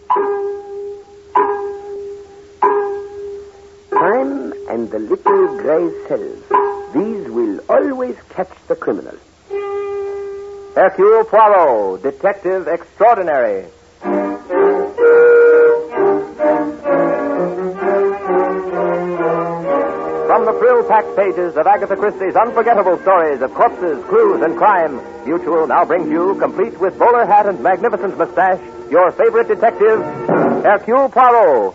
Crime and the little gray cells. These will always catch the criminal. Hercule Poirot, Detective Extraordinary. From the thrill-packed pages of Agatha Christie's unforgettable stories of corpses, clues, and crime, Mutual now brings you, complete with bowler hat and magnificent mustache, your favorite detective, Hercule Poirot.